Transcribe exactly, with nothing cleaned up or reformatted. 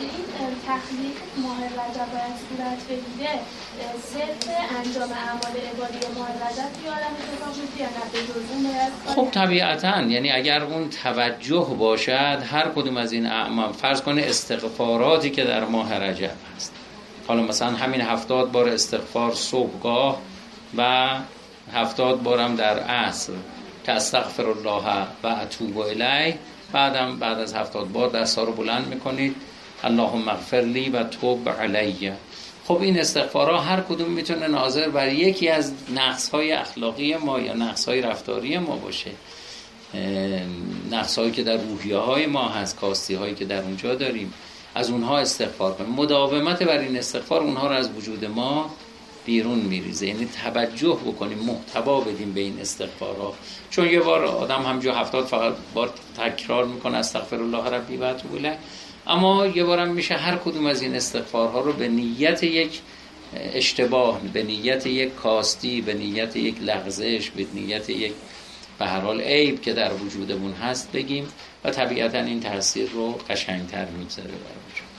این تخلیق ماه رجب باید صورت بگیره صرف انجام اعمال عبادی ماه رجب یا عالم اتفاق میفته یا نه به جز اون؟ خب طبیعتاً، یعنی اگر اون توجه باشد هر کدوم از این اعمال، فرض کنه استغفاراتی که در ماه رجب هست، حالا مثلا همین هفتاد بار استغفار صبحگاه و هفتاد بارم در عصر که استغفر الله و اتوب الیه، بعدم بعد از هفتاد بار دستا رو بلند میکنید اللهم اغفر لی و توب علی. خب این استغفارها هر کدوم میتونه ناظر بر یکی از نقص‌های اخلاقی ما یا نقص‌های رفتاری ما باشه، نقص‌هایی که در روحیه‌های ما هست، کاستی‌هایی که در اونجا داریم، از اونها استغفار کنیم. مداومت بر این استغفار اونها رو از وجود ما بیرون میریزه، یعنی توجه بکنیم، محتوا بدیم به این استغفارها. چون یه بار آدم همجا هفتاد فقط بار تکرار میکنه استغفر الله ربی و اتوب الیه، اما یه بارم میشه هر کدوم از این استغفارها رو به نیت یک اشتباه، به نیت یک کاستی، به نیت یک لغزش، به نیت یک به هر حال عیب که در وجودمون هست بگیم و طبیعتا این تاثیر رو قشنگتر میگذاره برامون.